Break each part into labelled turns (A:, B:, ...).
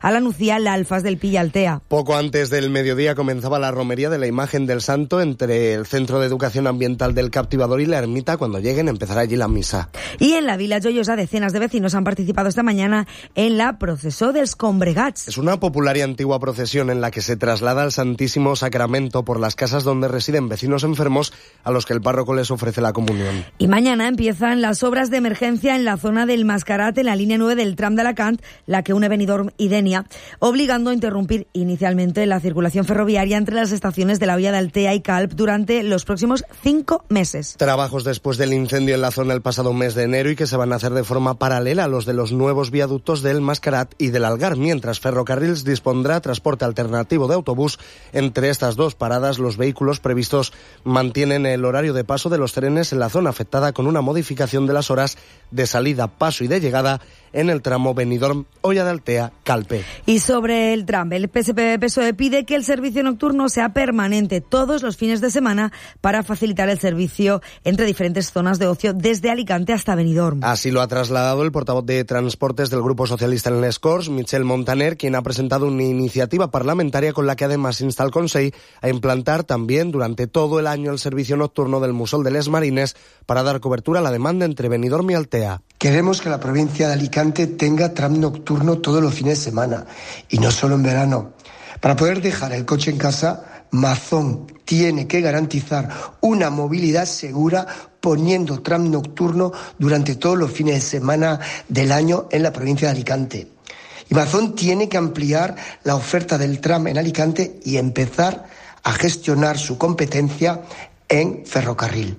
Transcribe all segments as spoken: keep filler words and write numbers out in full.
A: a la Nucía, la Alfaz del Pi y Altea.
B: Poco antes del mediodía comenzaba la romería de la imagen del santo entre el Centro de Educación Ambiental del Captivador y la ermita. Cuando lleguen empezará allí la misa.
A: Y en la Vila Joiosa decenas de vecinos han participado esta mañana en la Procesó dels Combregats.
B: Es una popular y antigua procesión en la que se traslada al Santísimo Sacramento por las casas donde residen vecinos enfermos a los que el párroco les ofrece la comunión.
A: Y mañana empiezan las obras de emergencia en la zona del Mascarat, en la línea nueve del tram de Alacant, la que une Benidorm y Denia, obligando a interrumpir inicialmente la circulación ferroviaria entre las estaciones de la vía de Altea y Calp durante los próximos cinco meses.
B: Trabajos después del incendio en la zona el pasado mes de enero y que se van a hacer de forma paralela a los de los nuevos viaductos del Mascarat y del Algar, mientras Ferrocarrils dispondrá transporte alternativo de autobús entre estas dos paradas. Los vehículos previstos mantienen el horario de paso de los trenes en la zona afectada con una modificación de las horas de salida, paso y de llegada en el tramo Benidorm, Hoya de Altea, Calpe.
A: Y sobre el tram, el P S P P S O E pide que el servicio nocturno sea permanente todos los fines de semana para facilitar el servicio entre diferentes zonas de ocio desde Alicante hasta Benidorm.
B: Así lo ha trasladado el portavoz de Transportes del Grupo Socialista en les Corts, Michel Montaner, quien ha presentado una iniciativa parlamentaria con la que además insta al Consell a implantar también durante todo el año el servicio nocturno del Musol de les Marines para dar cobertura a la demanda entre Benidorm y Altea.
C: Queremos que la provincia de Alicante tenga tram nocturno todos los fines de semana y no solo en verano. Para poder dejar el coche en casa, Mazón tiene que garantizar una movilidad segura poniendo tram nocturno durante todos los fines de semana del año en la provincia de Alicante. Y Mazón tiene que ampliar la oferta del tram en Alicante y empezar a gestionar su competencia en ferrocarril.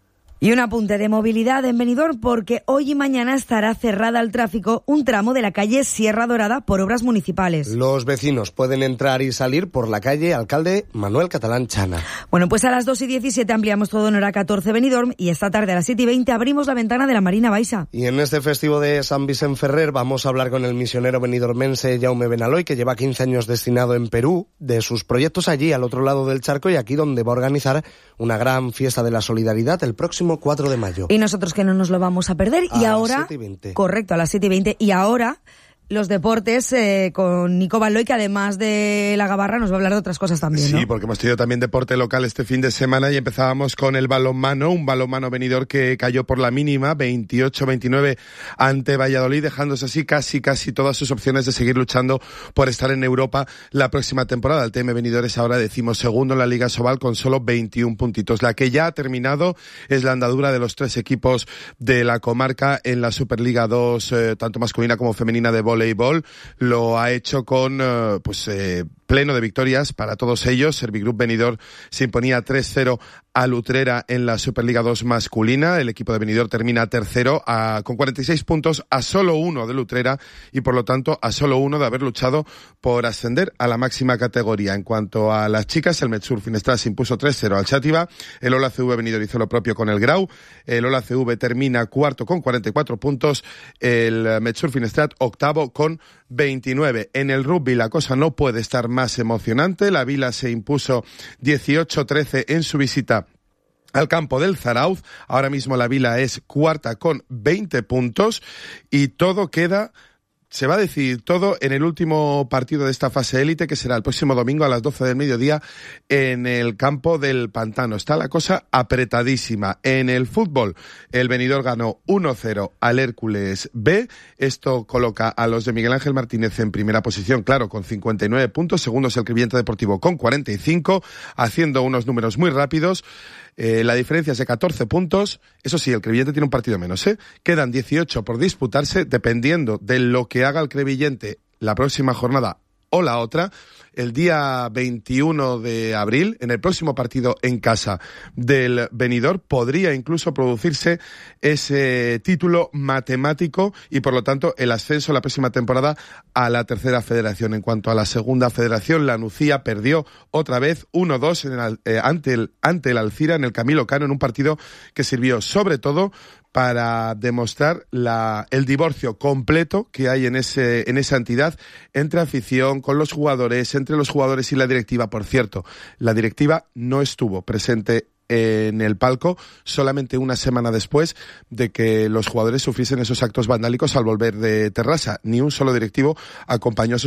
A: Y un apunte de movilidad en Benidorm, porque hoy y mañana estará cerrada al tráfico un tramo de la calle Sierra Dorada por obras municipales.
B: Los vecinos pueden entrar y salir por la calle Alcalde Manuel Catalán Chana.
A: Bueno, pues a las dos y diecisiete ampliamos todo en hora catorce Benidorm y esta tarde a las siete y veinte abrimos la ventana de la Marina Baixa.
B: Y en este festivo de San Vicent Ferrer vamos a hablar con el misionero benidormense Jaume Benaloy, que lleva quince años destinado en Perú, de sus proyectos allí al otro lado del charco y aquí donde va a organizar una gran fiesta de la solidaridad el próximo cuatro de mayo.
A: Y nosotros que no nos lo vamos a perder.
B: A
A: y ahora,
B: las siete y veinte.
A: Correcto, a las siete y veinte. Y ahora, los deportes eh, con Nico Balloy, que además de la gabarra nos va a hablar de otras cosas también, ¿no?
D: Sí, porque hemos tenido también deporte local este fin de semana y empezábamos con el balonmano, un balonmano Benidorm que cayó por la mínima, veintiocho veintinueve ante Valladolid, dejándose así casi casi todas sus opciones de seguir luchando por estar en Europa la próxima temporada. El T M Benidorm es ahora decimosegundo en la Liga Sobal con solo veintiún puntitos. La que ya ha terminado es la andadura de los tres equipos de la comarca en la Superliga dos, eh, tanto masculina como femenina de voleibol. Lo ha hecho con uh, pues eh, pleno de victorias para todos ellos. Servigroup Benidorm se imponía tres cero a Utrera en la Superliga dos masculina. El equipo de Benidorm termina tercero a, con cuarenta y seis puntos, a solo uno de Utrera y por lo tanto a solo uno de haber luchado por ascender a la máxima categoría. En cuanto a las chicas, el Metsur Finestrat se impuso tres cero al Xàtiva. El Ola C V Benidorm hizo lo propio con el Grau. El Ola C V termina cuarto con cuarenta y cuatro puntos. El Metsur Finestrat octavo con veintinueve. En el rugby la cosa no puede estar más emocionante. La Vila se impuso dieciocho trece en su visita al campo del Zarauz. Ahora mismo la Vila es cuarta con veinte puntos y todo queda... Se va a decidir todo en el último partido de esta fase élite, que será el próximo domingo a las doce del mediodía en el campo del Pantano. Está la cosa apretadísima. En el fútbol, el Benidorm ganó uno cero al Hércules B. Esto coloca a los de Miguel Ángel Martínez en primera posición, claro, con cincuenta y nueve puntos. Segundo es el Crevillente Deportivo con cuarenta y cinco, haciendo unos números muy rápidos. Eh, la diferencia es de catorce puntos. Eso sí, el Crevillente tiene un partido menos, ¿eh? Quedan dieciocho por disputarse, dependiendo de lo que haga el Crevillente la próxima jornada o la otra. El día veintiuno de abril, en el próximo partido en casa del Benidorm, podría incluso producirse ese título matemático y, por lo tanto, el ascenso la próxima temporada a la tercera federación. En cuanto a la segunda federación, la Nucía perdió otra vez uno dos en el, eh, ante el ante el Alcira en el Camilo Cano, en un partido que sirvió sobre todo para demostrar la, el divorcio completo que hay en ese en esa entidad entre afición, con los jugadores, entre los jugadores y la directiva. Por cierto, la directiva no estuvo presente en el palco solamente una semana después de que los jugadores sufriesen esos actos vandálicos al volver de Terrassa. Ni un solo directivo acompañó a sus